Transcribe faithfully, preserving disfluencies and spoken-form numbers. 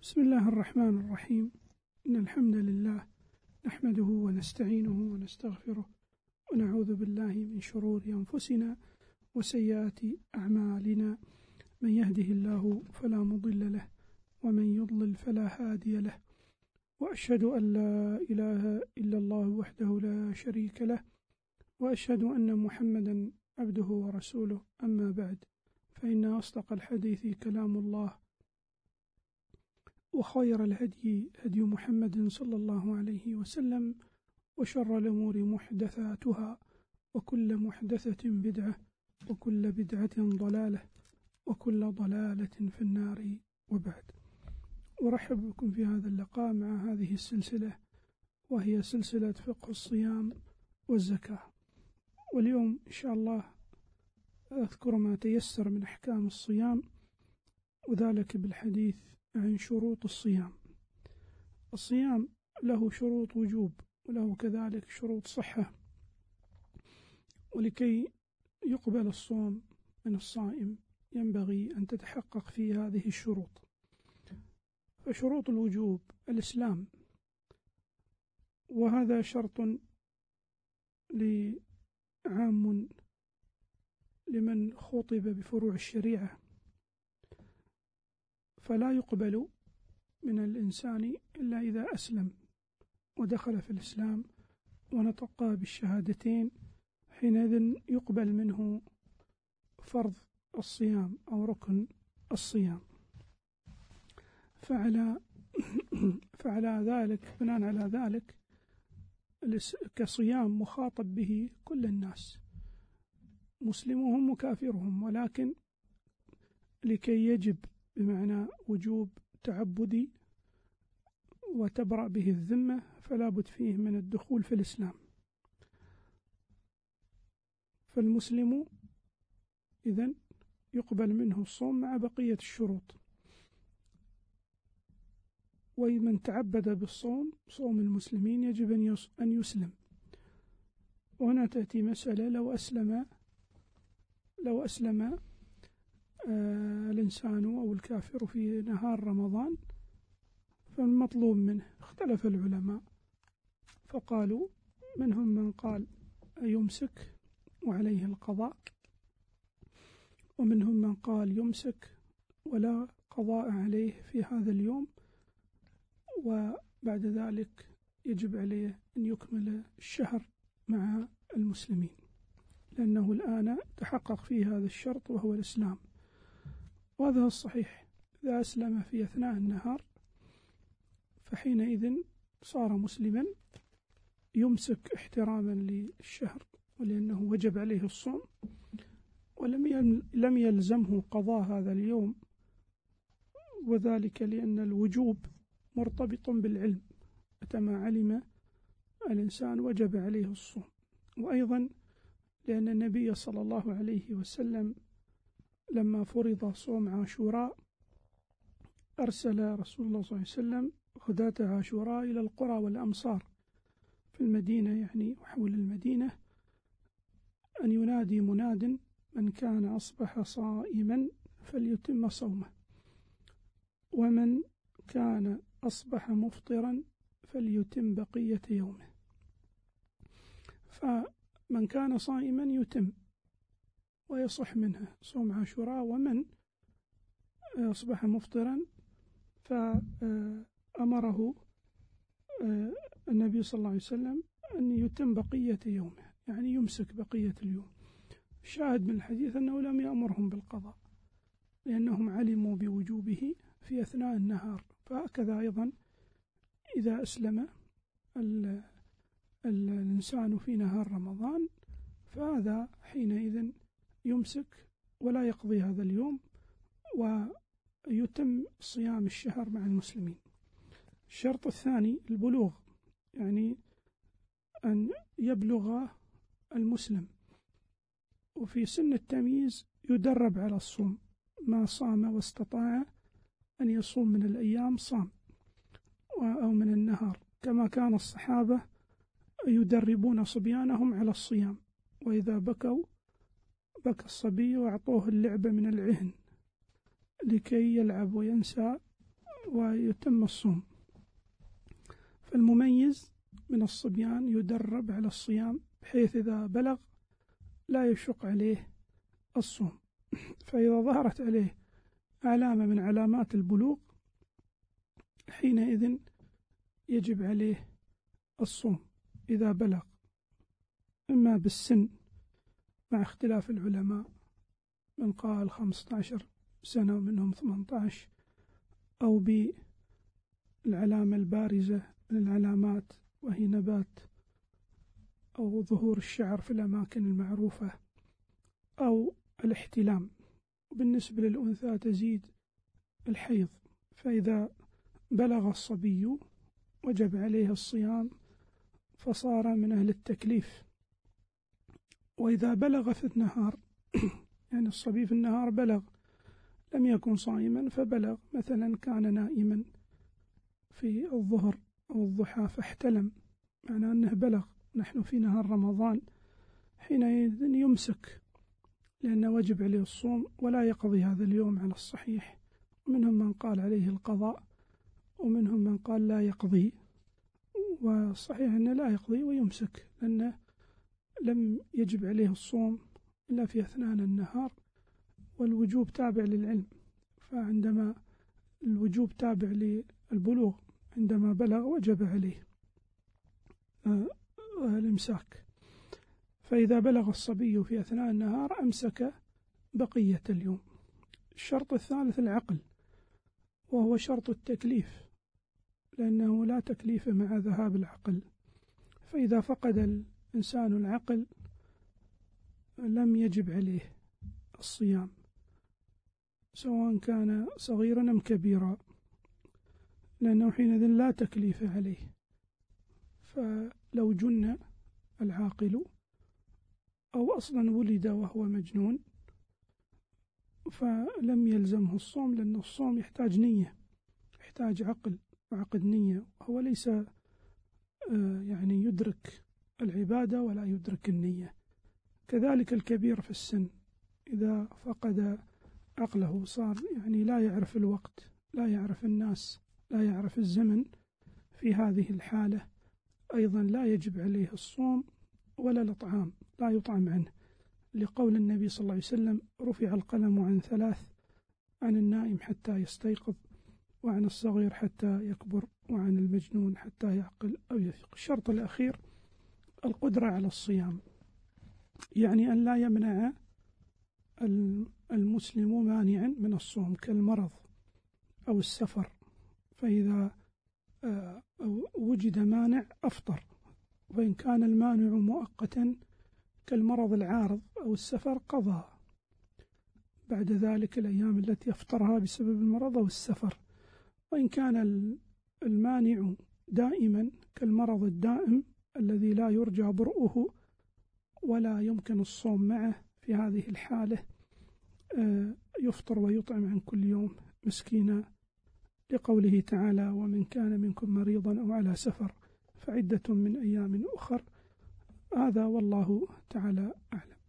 بسم الله الرحمن الرحيم. إن الحمد لله نحمده ونستعينه ونستغفره ونعوذ بالله من شرور أنفسنا وسيئات أعمالنا، من يهده الله فلا مضل له ومن يضلل فلا هادي له، وأشهد أن لا إله إلا الله وحده لا شريك له، وأشهد أن محمدا عبده ورسوله. أما بعد، فإن أصدق الحديث كلام الله، وخير الهدي هدي محمد صلى الله عليه وسلم، وشر الأمور محدثاتها، وكل محدثة بدعة، وكل بدعة ضلالة، وكل ضلالة في النار. وبعد، أرحب بكم في هذا اللقاء مع هذه السلسلة، وهي سلسلة فقه الصيام والزكاة. واليوم إن شاء الله أذكر ما تيسر من أحكام الصيام، وذلك بالحديث عن شروط الصيام. الصيام له شروط وجوب، وله كذلك شروط صحة، ولكي يقبل الصوم من الصائم ينبغي أن تتحقق فيه هذه الشروط. فشروط الوجوب الإسلام، وهذا شرط عام لمن خطب بفروع الشريعة، فلا يقبل من الإنسان إلا إذا أسلم ودخل في الإسلام ونطق بالشهادتين، حينئذ يقبل منه فرض الصيام أو ركن الصيام. فعلى فعلى ذلك بناء على ذلك كصيام مخاطب به كل الناس، مسلمهم وكافرهم، ولكن لكي يجب بمعنى وجوب تعبدي وتبرأ به الذمة، فلا بد فيه من الدخول في الإسلام. فالمسلم إذن يقبل منه الصوم مع بقية الشروط. ومن تعبد بالصوم، صوم المسلمين يجب أن يسلم. وهنا تأتي مسألة، لو أسلم لو أسلم آه الإنسان أو الكافر في نهار رمضان، فالمطلوب منه اختلف العلماء، فقالوا منهم من قال يمسك وعليه القضاء، ومنهم من قال يمسك ولا قضاء عليه في هذا اليوم، وبعد ذلك يجب عليه أن يكمل الشهر مع المسلمين، لأنه الآن تحقق فيه هذا الشرط وهو الإسلام. وهذا الصحيح، إذا أسلم في أثناء النهار فحينئذ صار مسلما، يمسك احتراما للشهر ولأنه وجب عليه الصوم، ولم لم يلزمه قضاء هذا اليوم، وذلك لأن الوجوب مرتبط بالعلم، متى ما علم الإنسان وجب عليه الصوم. وأيضا لأن النبي صلى الله عليه وسلم لما فرض صوم عاشوراء أرسل رسول الله صلى الله عليه وسلم غداة عاشوراء إلى القرى والأمصار في المدينة، يعني وحول المدينة، أن ينادي مناد: من كان أصبح صائما فليتم صومه، ومن كان أصبح مفطرا فليتم بقية يومه. فمن كان صائما يتم ويصح منه صوم عاشوراء، ومن أصبح مفطرا فأمره النبي صلى الله عليه وسلم أن يتم بقية يومه، يعني يمسك بقية اليوم. الشاهد من الحديث أنه لم يأمرهم بالقضاء، لأنهم علموا بوجوبه في أثناء النهار. فهكذا أيضا إذا أسلم الإنسان في نهار رمضان، فهذا حينئذ يمسك ولا يقضي هذا اليوم، ويتم صيام الشهر مع المسلمين. الشرط الثاني البلوغ، يعني أن يبلغ المسلم، وفي سن التمييز يدرب على الصوم، ما صام واستطاع أن يصوم من الأيام صام، أو من النهار، كما كان الصحابة يدربون صبيانهم على الصيام، وإذا بكوا بكى الصبي وأعطوه اللعبة من العهن لكي يلعب وينسى يتم الصوم. فالمميز من الصبيان يدرب على الصيام بحيث إذا بلغ لا يشق عليه الصوم. فإذا ظهرت عليه علامة من علامات البلوغ حينئذ يجب عليه الصوم إذا بلغ، إما بالسن مع اختلاف العلماء، من قال خمسة عشر سنة ومنهم ثمانية عشر، أو بالعلامة البارزة من العلامات وهي نبات أو ظهور الشعر في الأماكن المعروفة، أو الاحتلام. بالنسبة للأنثى تزيد الحيض. فإذا بلغ الصبي وجب عليه الصيام فصار من أهل التكليف. وإذا بلغ في النهار يعني الصبي في النهار بلغ لم يكن صائما، فبلغ مثلا كان نائما في الظهر أو الضحى فاحتلم، معنى أنه بلغ، نحن في نهار رمضان، حينئذ يمسك لأنه وجب عليه الصوم ولا يقضي هذا اليوم على الصحيح. منهم من قال عليه القضاء ومنهم من قال لا يقضي، والصحيح أنه لا يقضي ويمسك لأنه لم يجب عليه الصوم إلا في أثناء النهار، والوجوب تابع للعلم. فعندما الوجوب تابع للبلوغ، عندما بلغ وجب عليه الإمساك. فإذا بلغ الصبي في أثناء النهار أمسك بقية اليوم. الشرط الثالث العقل، وهو شرط التكليف، لأنه لا تكليف مع ذهاب العقل. فإذا فقد الإنسان العقل لم يجب عليه الصيام، سواء كان صغيرا أم كبيرا، لأنه حينئذ لا تكليف عليه. فلو جن العاقل أو أصلا ولد وهو مجنون فلم يلزمه الصوم، لأن الصوم يحتاج نية، يحتاج عقل وعقد نية، وهو ليس يعني يدرك العبادة ولا يدرك النية. كذلك الكبير في السن إذا فقد عقله صار يعني لا يعرف الوقت، لا يعرف الناس، لا يعرف الزمن، في هذه الحالة أيضا لا يجب عليه الصوم ولا الإطعام، لا يطعم عنه، لقول النبي صلى الله عليه وسلم: رفع القلم عن ثلاث، عن النائم حتى يستيقظ، وعن الصغير حتى يكبر، وعن المجنون حتى يعقل أو يفيق. الشرط الأخير القدرة على الصيام، يعني أن لا يمنع المسلم مانعا من الصوم كالمرض أو السفر، فإذا وجد مانع أفطر، وإن كان المانع مؤقتا كالمرض العارض أو السفر قضى بعد ذلك الأيام التي أفطرها بسبب المرض أو السفر. وإن كان المانع دائما كالمرض الدائم الذي لا يرجى برؤه ولا يمكن الصوم معه، في هذه الحالة يفطر ويطعم عن كل يوم مسكينا، لقوله تعالى: ومن كان منكم مريضا أو على سفر فعدة من أيام أخر. هذا والله تعالى أعلم.